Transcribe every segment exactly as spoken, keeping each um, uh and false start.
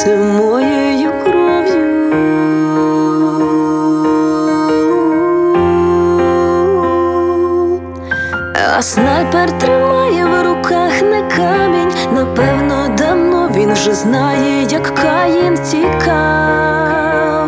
б'ється моєю кров'ю. А снайпер тримає в руках не камінь. Напевно, давно він вже знає, як Каїн тікав.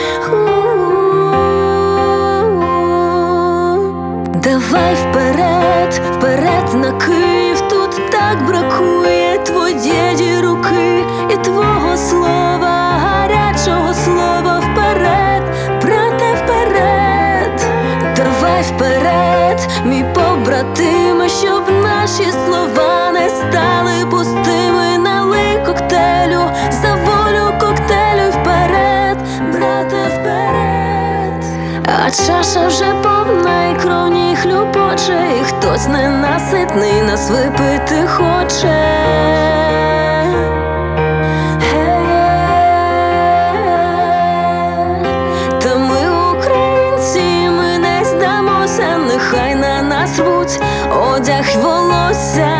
Давай вперед, вперед на Київ. Тут так бракує твоєї руки і твого слова, гарячого слова. Вперед, брате, вперед. Давай вперед, мій побратиме, щоб наші слова не стали пустими. Налий коктейлю, за волю коктейлю. Вперед, брате, вперед. А чаша вже повна і кров в ній хлюпоче, і хтось ненаситний нас випити хоче. Та ми українці, ми не здамося. Нехай на нас рвуть одяг й волосся.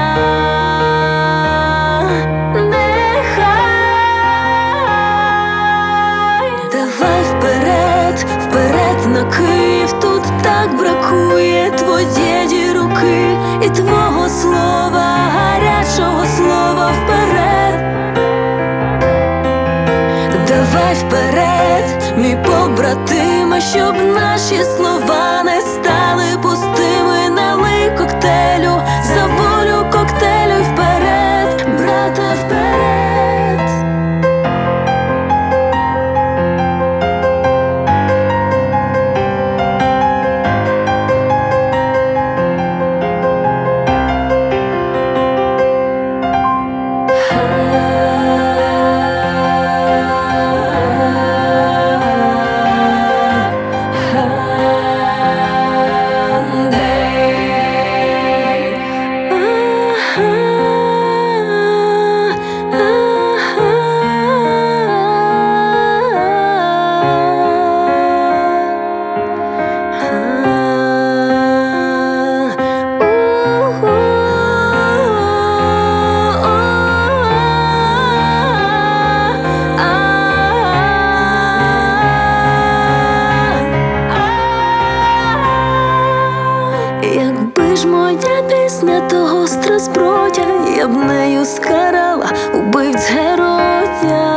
Давай вперед, вперед на Київ. Тут так бракує твоєї руки і твого слова, гарячого слова. Вперед, давай вперед, мій побратиме, щоб наші слова не стали пустими. Налий коктейлю, за волю коктейлю. Вперед, брате, вперед. Якби ж моя пісня то гостра зброя, я б нею скарала убивць героя.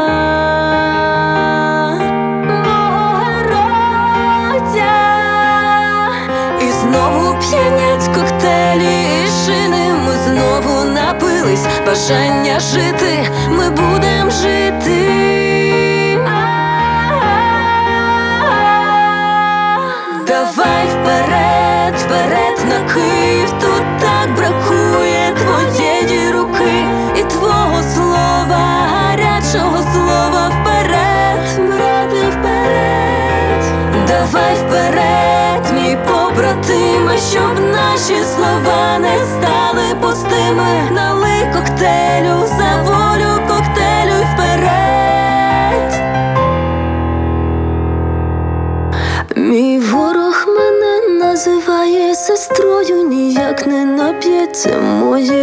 Мого героя. І знову п'янять коктейлі і шини. Ми знову напились бажання жити. Ми будем жити. Давай вперед, вперед на Київ. Тут так бракує твоєї руки і твого слова, гарячого слова. Вперед, брате, вперед. Давай вперед, мій побратиме, щоб наші слова не стали пустими. Налий коктейлю, за волю коктейлю. Вперед. Мій ворог мене називає сестрою, ніяк не нап'ється моє